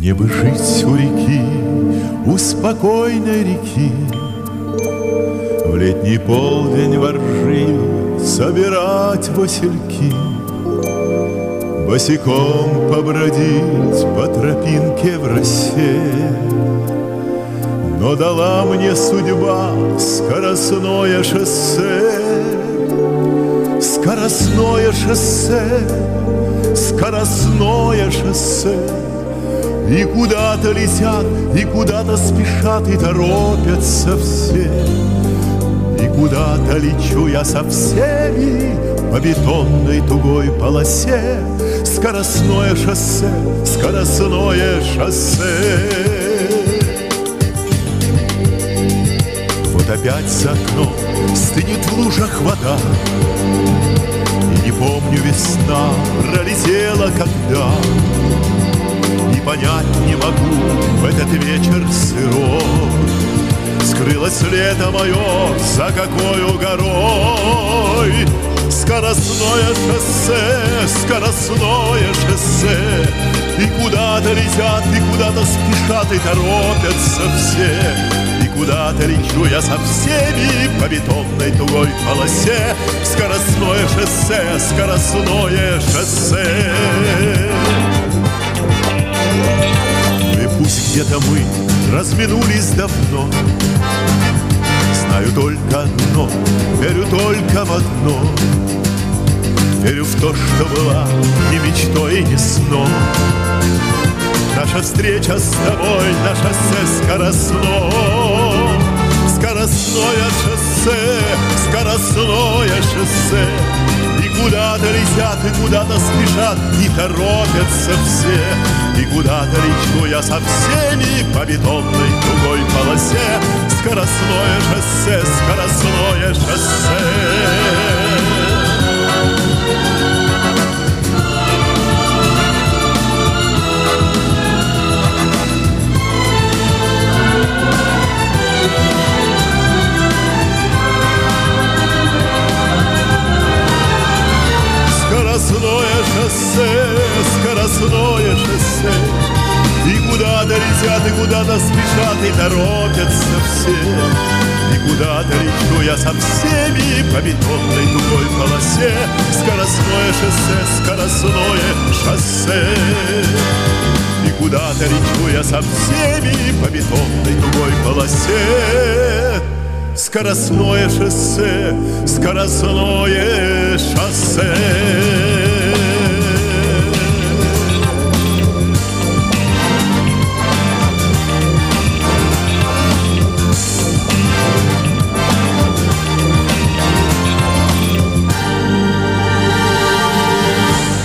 Мне бы жить у реки, у спокойной реки, в летний полдень во ржи собирать васильки, босиком побродить по тропинке в росе. Но дала мне судьба скоростное шоссе, скоростное шоссе, скоростное шоссе. И куда-то летят, и куда-то спешат, и торопятся все. И куда-то лечу я со всеми по бетонной тугой полосе. Скоростное шоссе, скоростное шоссе. Вот опять за окном стынет в лужах вода, и не помню, весна пролетела когда. И понять не могу в этот вечер сырой, скрылось лето мое за какою горой. Скоростное шоссе, скоростное шоссе. И куда-то летят, и куда-то спешат, и торопятся все. И куда-то лечу я со всеми по бетонной тугой полосе. Скоростное шоссе, скоростное шоссе. И пусть где-то мы разминулись давно, знаю только одно, верю только в одно. Верю в то, что была ни мечтой, ни сном. Наша встреча с тобой на шоссе скоростном. Скоростное шоссе, скоростное шоссе. И куда-то летят, и куда-то спешат, и торопятся все. И куда-то лечу я со всеми по бетонной тугой полосе. Скоростное шоссе, скоростное шоссе. Скоростное шоссе, скоростное шоссе. И куда-то летят, и куда-то спешат, и торопятся все. И куда-то лечу я со всеми по бетонной тугой полосе. Скоростное шоссе, скоростное шоссе. И куда-то лечу я со всеми по бетонной тугой полосе. Скоростное шоссе, скоростное шоссе.